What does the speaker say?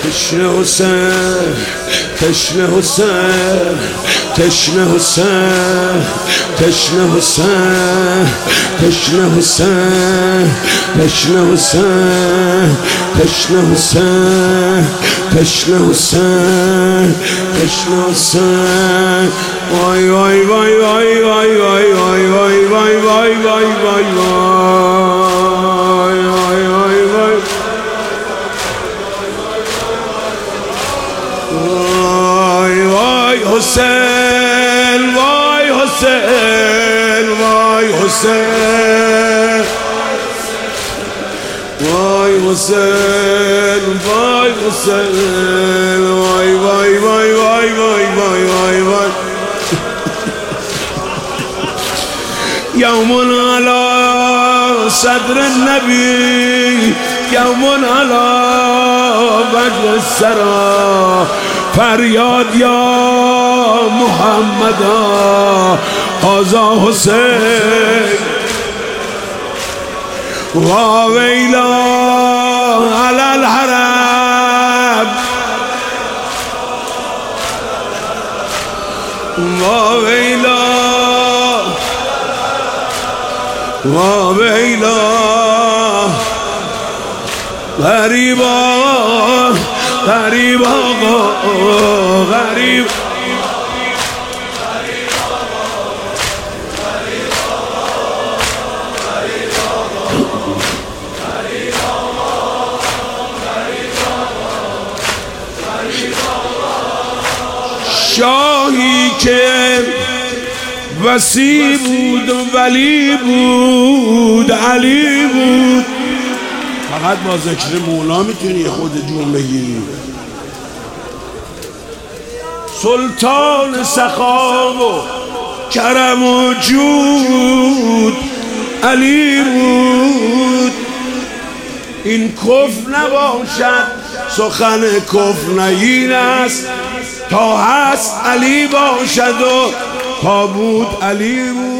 تشنه حسین تشنه حسین تشنه حسین تشنه حسین تشنه حسین تشنه حسین تشنه حسین تشنه حسین تشنه حسین وای وای وای وای وای وای وای وای وای وای وای وای حسین وای حسین وای حسین وای حسین وای حسین وای وای وای وای وای وای وای وای يوم على صدر النبي يوم على وجه السرى فریاد یا محمد هذا حسین وویلا علی الحرم وویلا وویلا غریبا غریب آقا غریب شاهی که وسیع بود و ولی بود علی بود. فقط با ذکر مولا میتونی خود جون بگیری. سلطان سخا و کرم و جود علی بود. این کفر نباشد سخن کفر این است، تا هست علی باشد و تا بود علی بود.